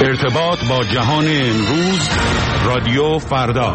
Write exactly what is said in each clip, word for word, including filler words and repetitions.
ارتباط با جهان امروز، رادیو فردا.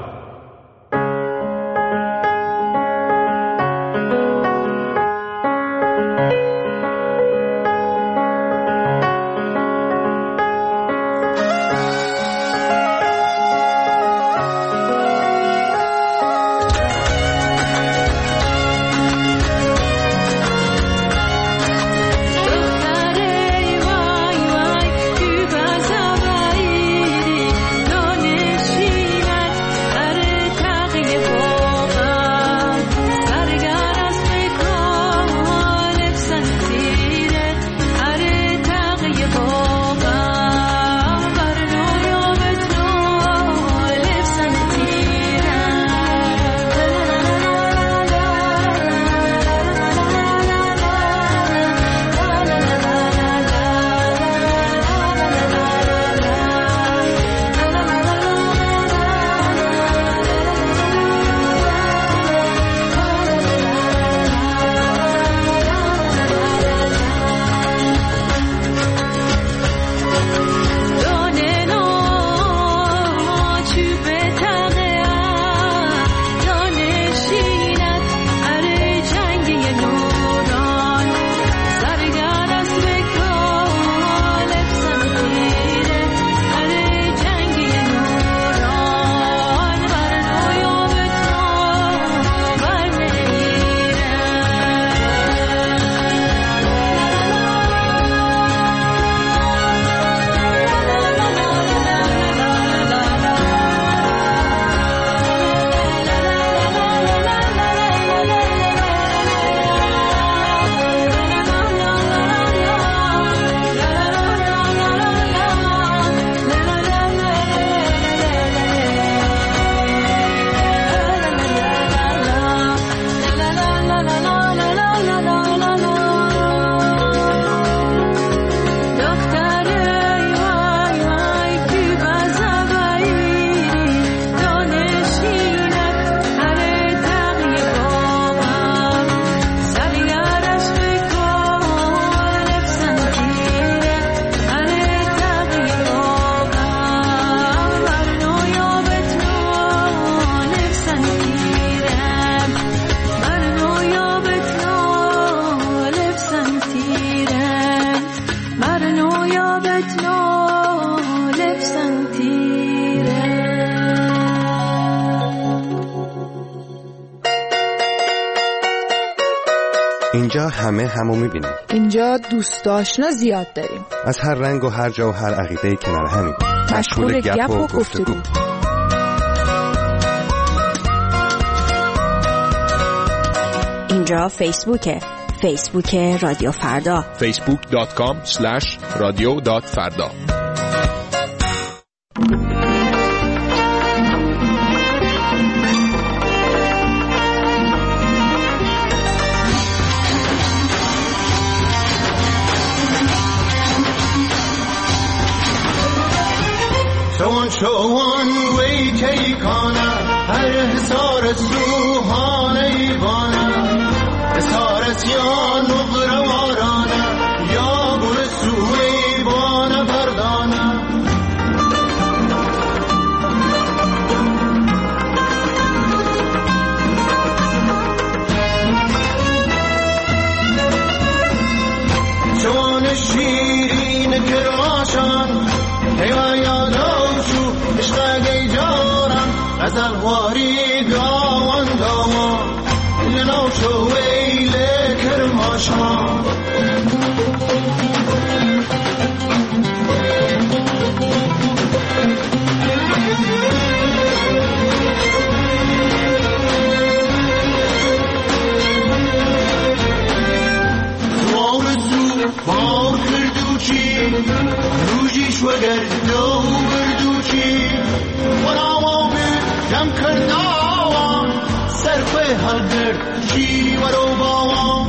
اینجا همه همو میبینیم. اینجا دوست آشنا زیاد داریم. از هر رنگ و هر جا و هر عقیده‌ای کنار همیم. مشغول گپ و گفتگو. اینجا فیسبوکه. فیسبوک رادیو فردا. فیسبوک دات کام اسلش رادیو دات فردا. چون چون وی کی کانا هر حسار سوهان ایوانا حسار سیان نغروارانا یا گر سوی بانا بردانا چون شیرین کرماشان هیوا یادا اشتاقی جارم غزل واری داوان داوان لنو شوی لکرماشان وارزو بار کردوچی روژیش وگر دو بردوچی ونامو جم کرداوان سرفه هلگر چی ورو باوان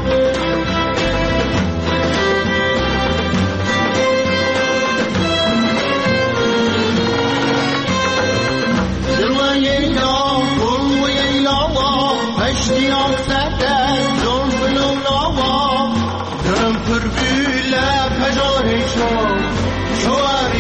دلوان یلا بلو یلا هشتی آکسده زون بلو لاوا درم پر بیله پجاره شو شوار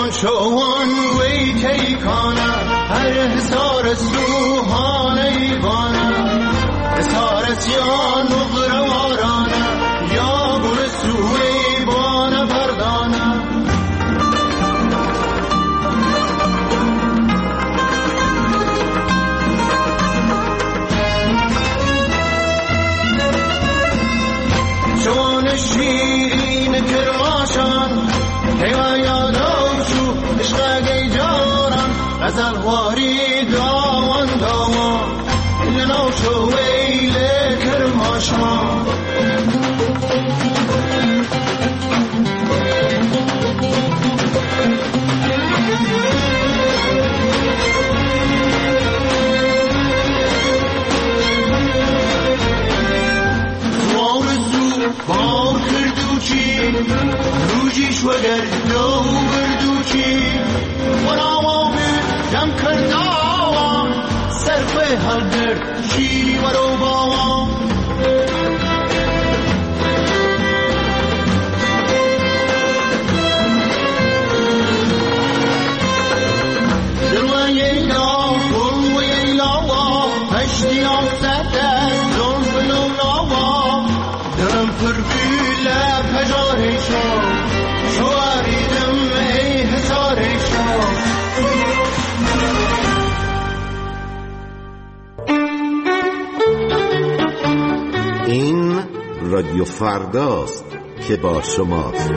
جوان شوان وی تیکانه هر حسار سوهان ایوانه حسار سیان مغروارانه یا گل سوی بانه پردانه جوان شیرین کرماشان هیوان یادو شو عشق گیجاران غزل واری داوان داوان لنو شو ویل کرماشان باو کردو چی روزیش وگر دو بردو چی ورامو جم کرداوام سرفه هر درد چی ورو باوام دلوان ییلا گل و ییلاوا هشتی آسده زن بلولاوا دلم پرگیله پجارشان شواریدم ای حسارشان این رادیو فرداست که با شماست.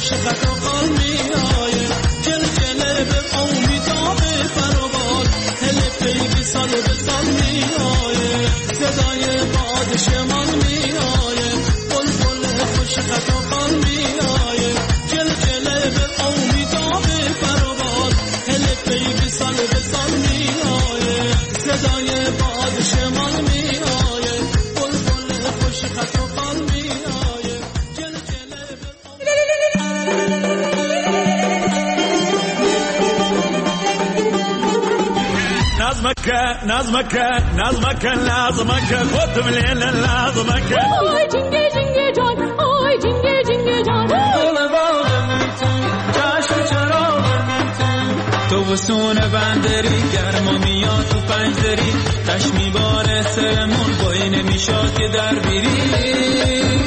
خوش خط و قال میآید جل جله به امیداب فراباد هل پیگی سال به سال میآید صدای باد شمال میآید بلبل خوش خط و قال میآید جل جله به امیداب فراباد هل پیگی سال به سال میآید صدای باد شمال میآید بلبل خوش خط و قال میآید جل جله نظمك نظمك نظمك لازمك خد من الليل لازمك آی جنگه جنگه جان آی جنگه جنگه جان دل باغ جشن چراغ تو وسون بندری گرما میاد تو پنجدری تش میباره سرمون بایی نمیشاد که در بیری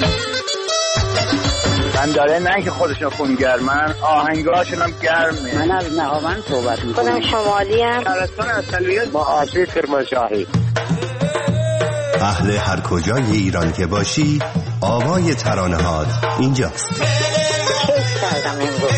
من داره نه که خودشون خونگرمن آهنگاشون هم گرمه. من از نهاوند صحبت میکنم. خودم شمالی هم شهرستان اصلیت با آسیب کرمانشاهی. اهل هر کجای ایران که باشی آوای ترانه‌هات اینجاست. کیف کردم امروز.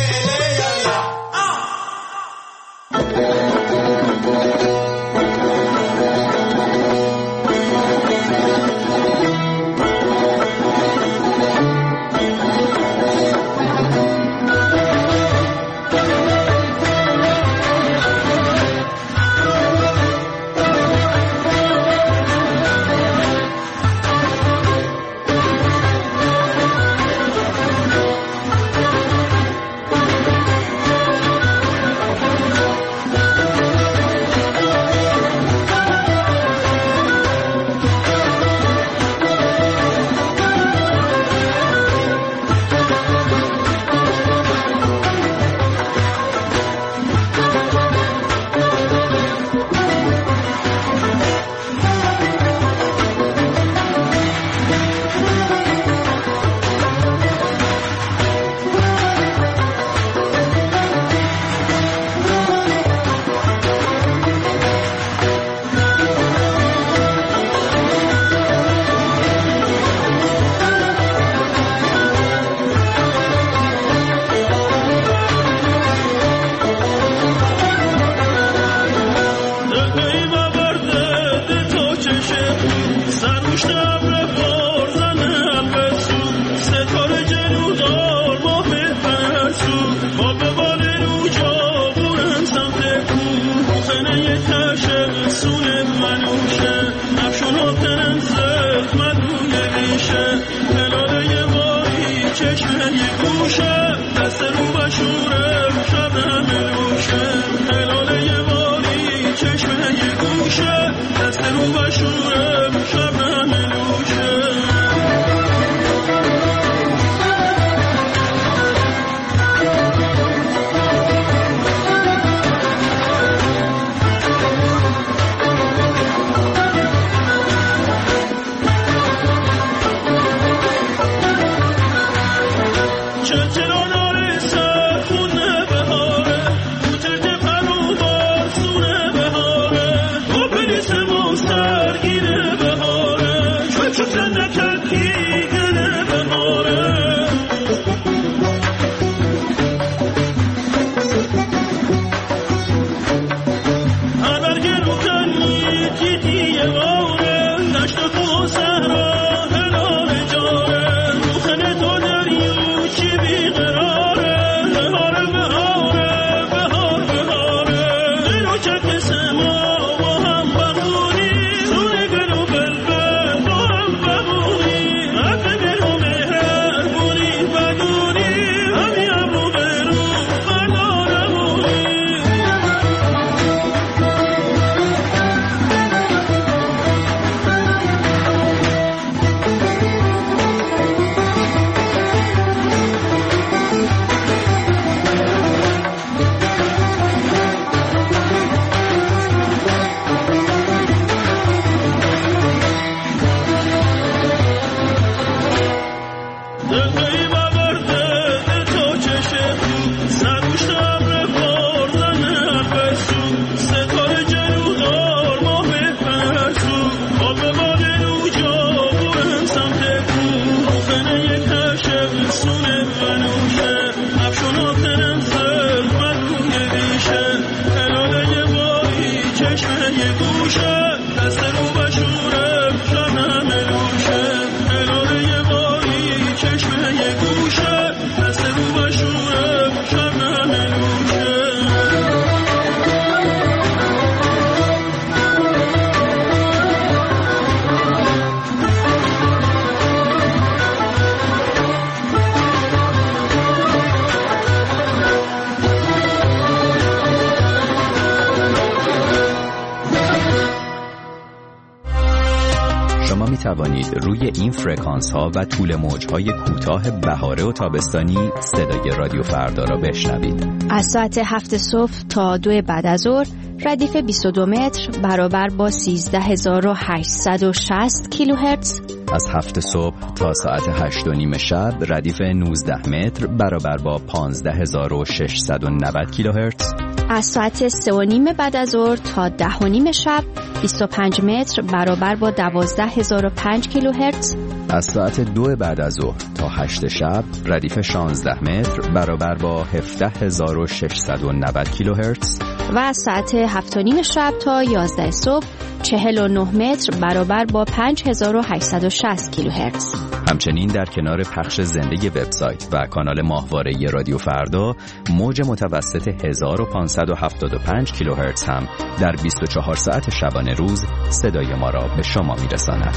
توانید روی این فرکانس ها و طول موج های کوتاه بهاره و تابستانی صدای رادیو فردا را بشنوید. از ساعت هفت صبح تا دو بعد از ظهر ردیف بیست و دو متر برابر با سیزده هزار و هشتصد و شصت کیلوهرتز. از هفت صبح تا ساعت هشت و نیم شب ردیف نوزده متر برابر با پانزده هزار و ششصد و نود کیلوهرتز. از ساعت سه و نیم بعد از ظهر تا ده و نیم شب بیست و پنج متر برابر با دوازده هزار و پنج کیلوهرتز. از ساعت دو بعد از ظهر تا هشت شب ردیف شانزده متر برابر با هفده هزار و ششصد و نود کیلوهرتز. و از ساعت هفت و نیم شب تا یازده صبح چهل و نه متر برابر با پنج هزار و هشتصد و شصت کیلوهرتز. همچنین در کنار پخش زنده وبسایت و کانال ماهواره رادیو فردا موج متوسط هزار و پانصد و هفتاد و پنج کیلوهرتز هم در بیست و چهار ساعت شبانه روز صدای ما را به شما میرساند.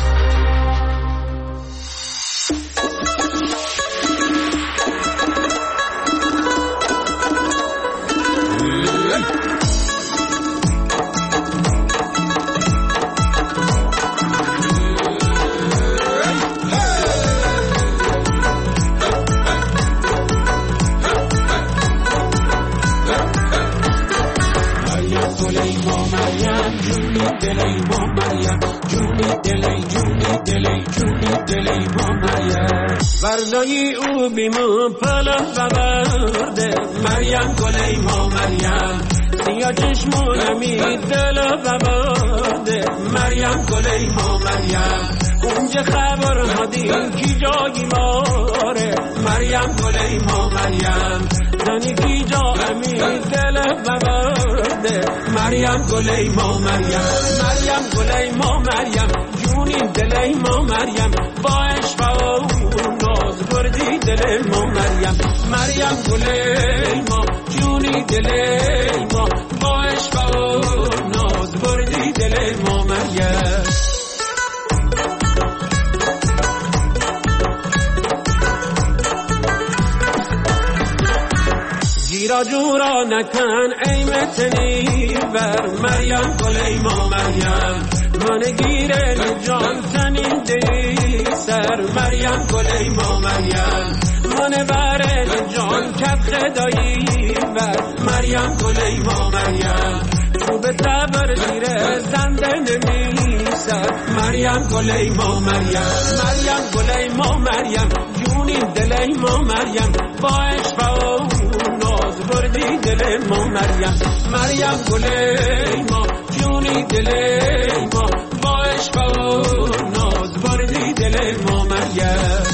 وردایی او بیمون پلا ببرده مریم گلی ما مریم سیا چشمونمی دل ببرده مریم گلی ما مریم اونجا خبر هدیم کی جایی ماره مریم گلی ما مریم دانی کی جا امی دل ببرده مریم گلی ما مریم مریم گلی ما مریم جونی دلی ما مریم با عشق و ناز بردی دل ما مریم مریم گلی ما جونی دلی ما با عشق و ناز بردی دل ما مریم جیرا جورا نکن ای متنی بر مریم گلی ما مریم من گیره جان تنین دی سر مریم گلی ما مریم من بره جان کت خدایی بر مریم گلی ما مریم تو به تبر زیره زنده نمی سر مریم گلی ما مریم مریم گلی ما مریم جونی دلی ما مریم با عشق و ناز بردی دل ما مریم مریم گلی ما جونی دلی ما با عشق و ناز بردی دل ما مریم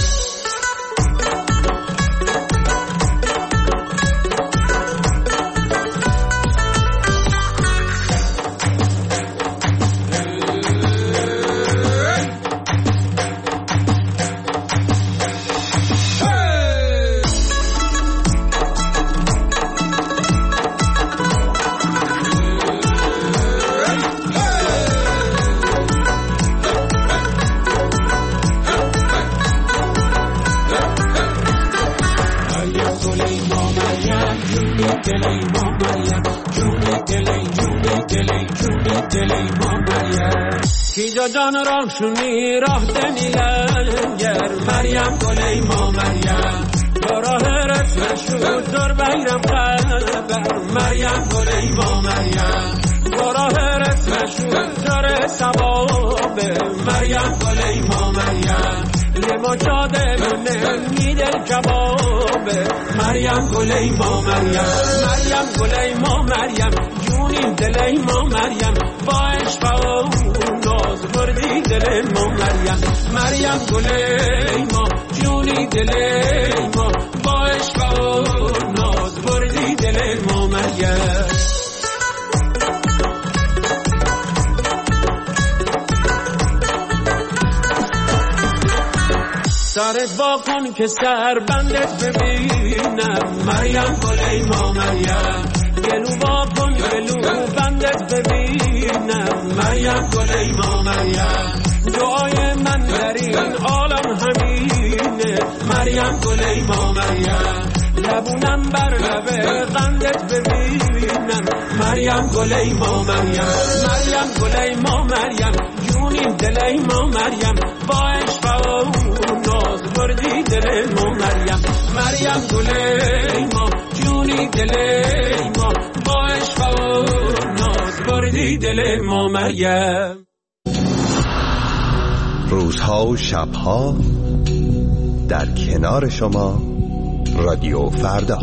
کیجا جان راه شونی راه دنی لنگر مریم گلی ما مریم براه رسم شد در بیرم قلبر مریم گلی ما مریم براه رسم شد در سباب مریم گلی ما مریم یه مچاده من میدل کباب مریم گلی ما مریم مریم گلی ما مریم جونی دلی ما مریم با عشق و ناز بردی دل ما مریم مریم گلی ما جونی دلی ما با عشق و ناز بردی دل ما مریم سرت با کن که سر بندت ببینم مریم گلی ما مریم گلو با کن گلو بندت ببینم مریم گلی ما مریم دعای من در این عالم همینه مریم گلی ما مریم لبونم بر لب قندت ببینم مریم گلی ما مریم مریم گلی ما مریم جونیم دلی ما مریم مریم با عشق و ناز بردی دل ما مریم مریم گل ما جونی دل ما با عشق و ناز بردی دل ما مریم. روزها و شبها در کنار شما رادیو فردا.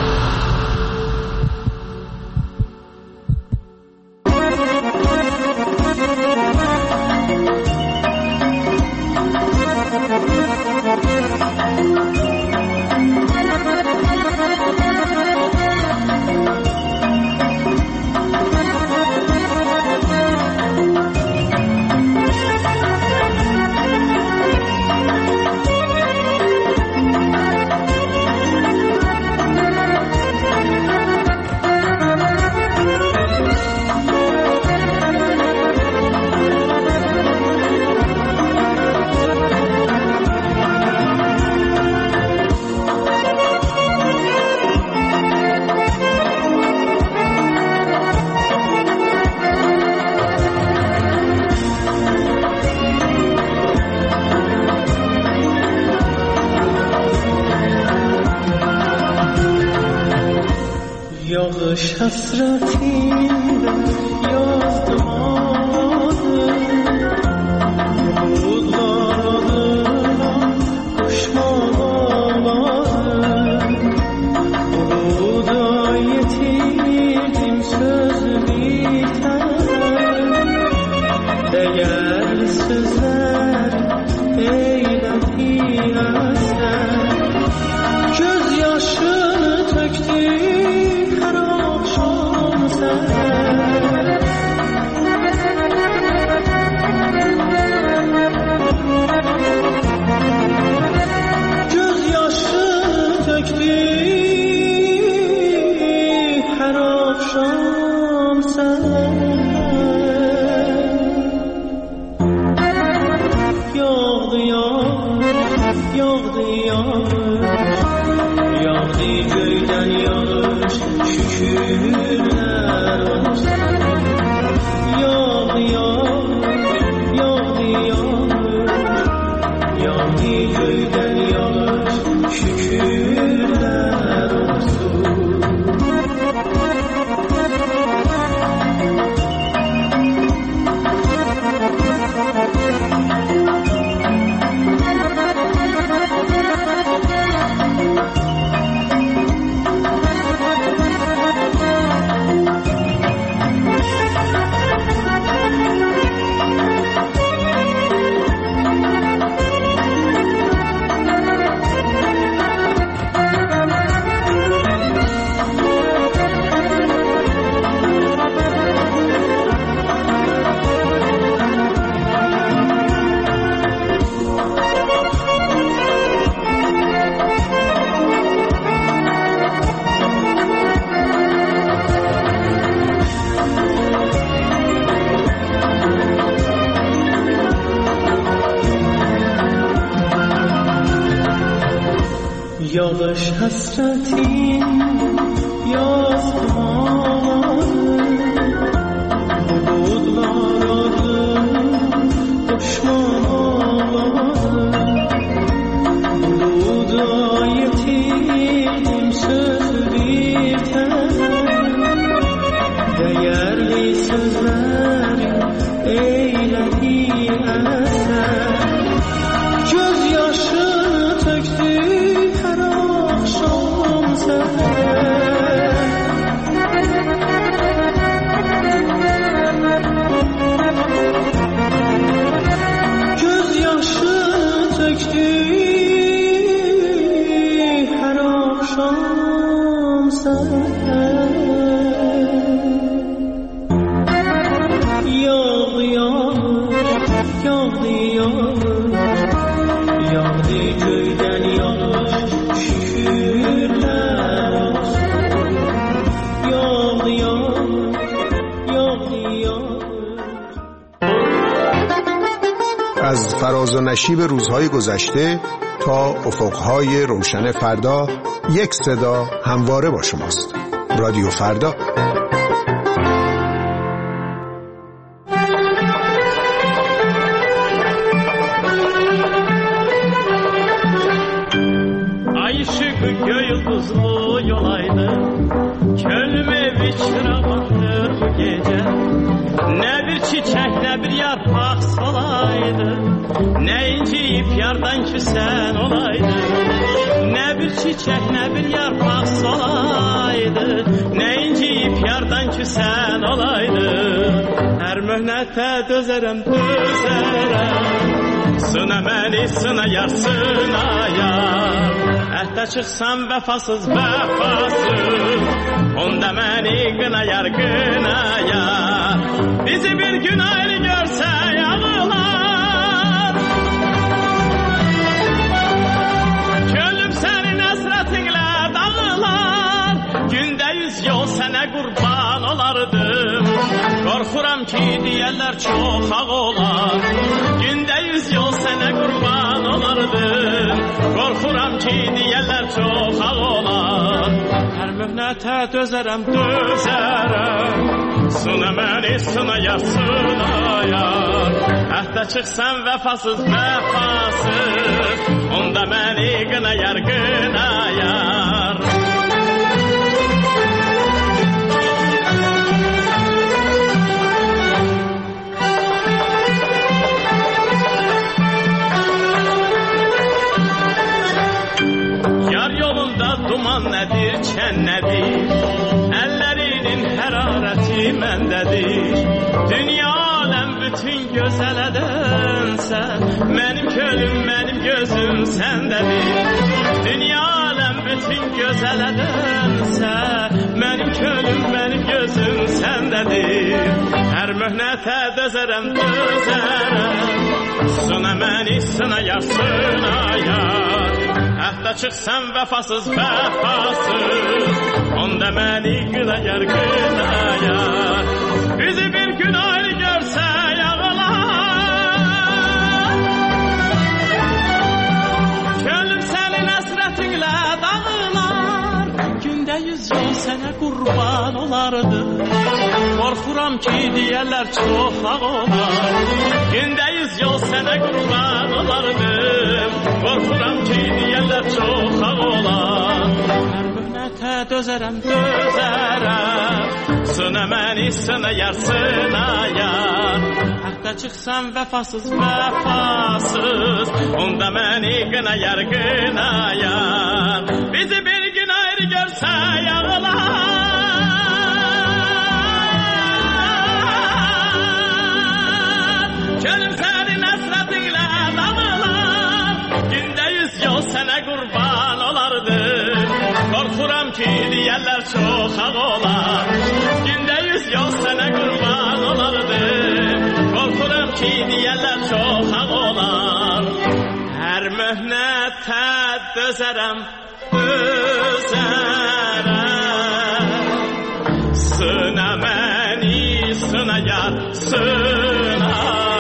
یادش حسرتی یاد ماده بود دارم کشمان آماده بود آیتی دیم söz biter eğer sözler eylemli eser gözyaşını töktü یادش حسرتی یاد ماده بود براده دشمن آماده بود آیتی دیم söz biter değerli sözler eyledi eser gözyaşını töktü از فراز و نشیب روزهای گذشته تا افقهای روشن فردا، یک صدا همواره با شماست. رادیو فردا. dolu yolaydı. Könlüm evi çırağandır bu gece. Ne bir çiçek ne bir yarpak solaydı. Ne inciyip yardan küsen olaydı. Ne bir çiçek ne bir yarpak solaydı. Ne inciyip yardan küsen olaydı. Her mühnete dözerem dözerem. Sına məni, sına yar, sına yar. Əhdə çıxsam vəfasız, vəfasız. Onda məni qınayar, qınayar. Bizi bir gün ayrı görsə yağılar. Könlüm sənin əsrətinlə dağılar. Gündə yüz yol sənə qurban olardım. Qorxuram ki deyərlər çox ağ olar. Gündə yüz yol sənə qurban olardım. Qorxuram ki deyərlər çox ağ olar. Hər möhnətə dözərəm, dözərəm. Sına məni, sına yar, sına yar. Əhdə çıxsam vəfasız, vəfasız. Onda məni qınayar, qınayar. Duman nədir, çən nədir? Əllərinin hərarəti məndədir. Dünya aləm bütün gözələdin sən. Mənim könlüm, mənim gözüm səndədir. Dünya aləm bütün gözələdin sən. Mənim könlüm, mənim gözüm səndədir. Hər möhnətə dözərəm, dözərəm. Sına məni, sına yar, sına yar. Əhdə çıxsam vəfasız, vəfasız. Onda məni qınayar, qınayar. Bizi bir gün ayrı görsə yağılar. Könlüm sənin əsrətinlə dağılar. Gündə yüz yol sənə qurban olardı. Qorxuram ki deyərlər çox ağ olar. Gündə yüz yol sənə qurban olardım. Qorxuram ki deyərlər çox ağ olar. Hər möhnətə dözərəm, dözərəm. Sına məni, sına yar, sına yar. Əhdə çıxsam vəfasız, vəfasız. Onda məni qınayar, qınayar. Bizi bir gün ayrı görsə yağılar. Könlüm sənin əsrətinlə dağılar. Gündə yüz yol sənə qurban olardım. Qorxuram ki deyərlər çox ağ olar. Gündə yüz yol sənə qurban olardım. Qorxuram ki deyərlər çox ağ olar. Hər möhnətə dözərəm, dözərəm. Sına məni, sına yar, sına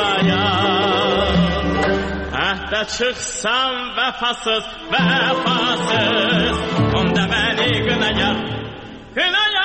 Əhdə çıxsam vəfasız, vəfasız. Onda məni qınayar, qınayar.